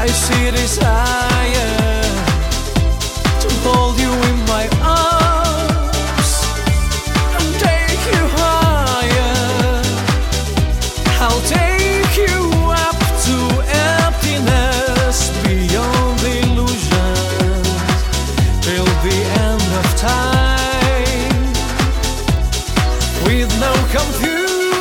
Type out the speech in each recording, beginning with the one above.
I see desire to hold you in my arms and take you higher. I'll take you up to emptiness, beyond the illusions, till the end of time, with no confusion.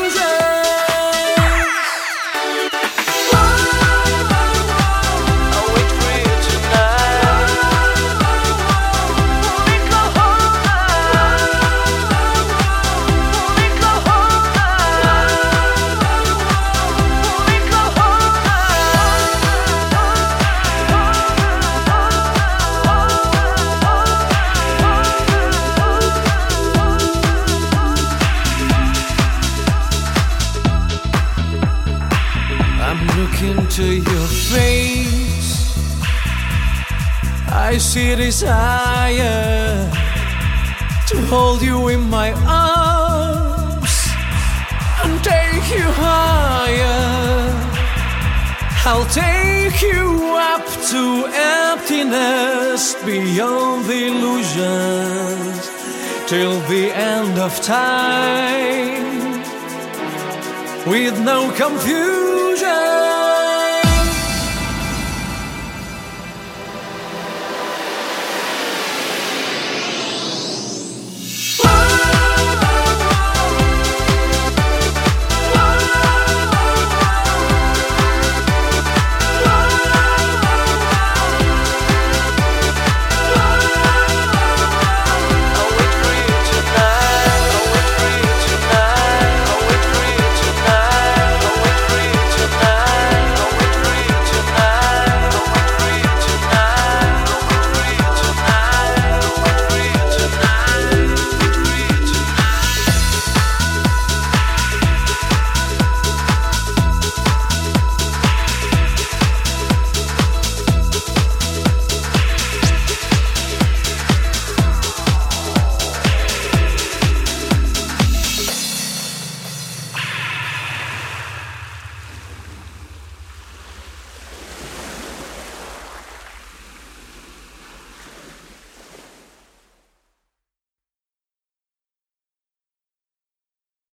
Look into your face, I see desire to hold you in my arms and take you higher. I'll take you up to emptiness, beyond the illusions, till the end of time, with no confusion.